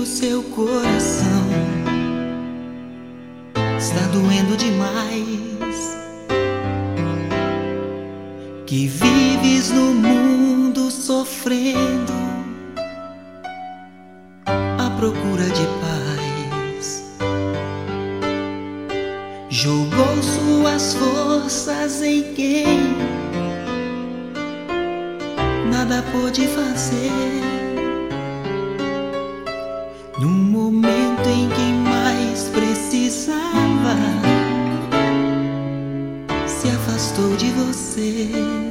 o seu coração está doendo demais, que vives no mundo sofrendo à procura de paz. Jogou suas forças em quem nada pôde fazer. No momento em que mais precisava, se afastou de você.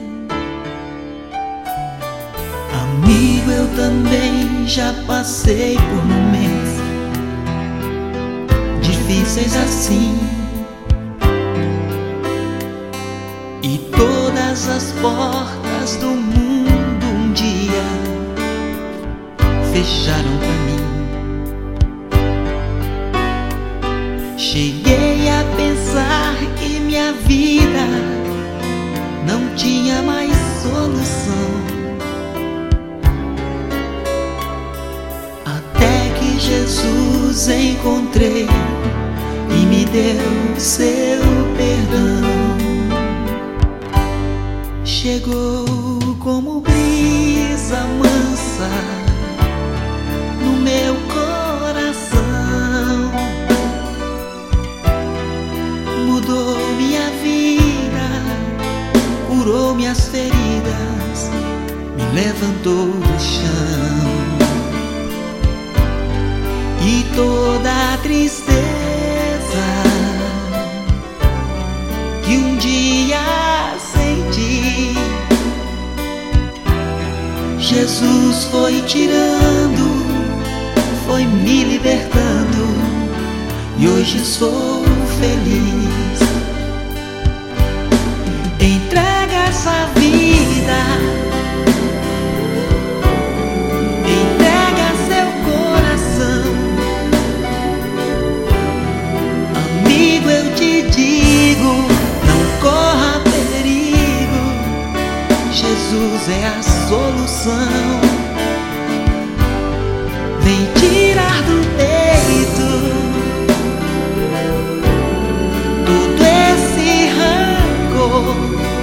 Amigo, eu também já passei por momentos difíceis assim, e todas as portas do mundo um dia fecharam pra mim. Cheguei a pensar que minha vida não tinha mais solução, até que Jesus encontrei e me deu seu perdão. Chegou como brisa mansa no meu coração, mudou minha vida, curou minhas feridas, me levantou do chão. E toda a tristeza que um dia senti, Jesus foi tirando, foi me libertando, e hoje sou feliz. Entrega essa vida, entrega seu coração. Amigo, eu te digo, não corra perigo, Jesus é a solução. Vem tirar do peito todo esse rancor,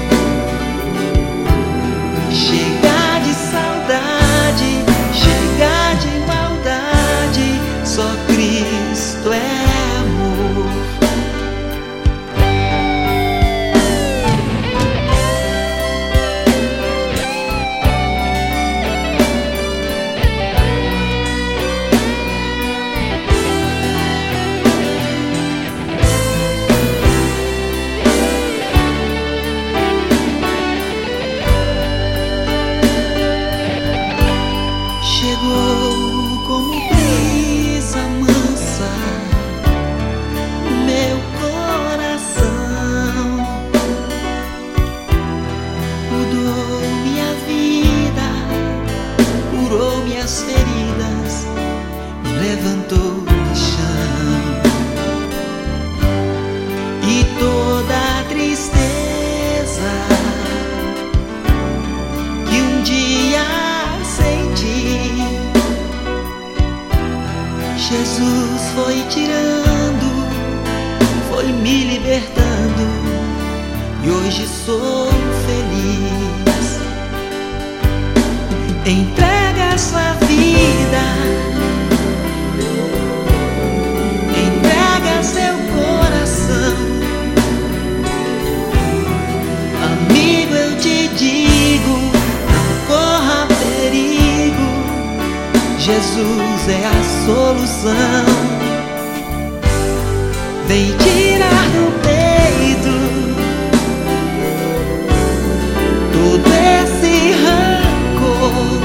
chega de saudade, chega de maldade, só Cristo é amor. Chegou como brisa mansa no meu coração, mudou minha vida, curou minhas feridas, me levantou do chão. E toda a tristeza que um dia senti, Jesus foi tirando, foi me libertando, e hoje sou feliz. Entrega sua vida, entrega seu coração. Amigo, eu te digo, não corra perigo, Jesus é a solução. Vem tirar do peito todo esse rancor,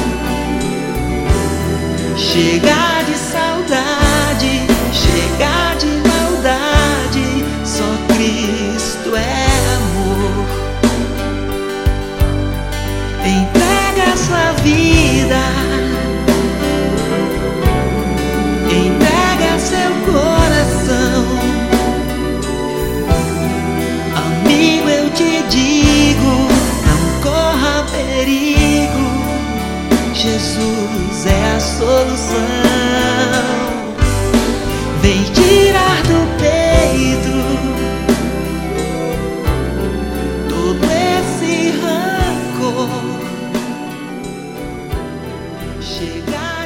chega de saudade, chega de maldade, só Cristo é amor. Entrega sua vida, entrega seu coração. vem tirar do peito todo esse rancor. Chegar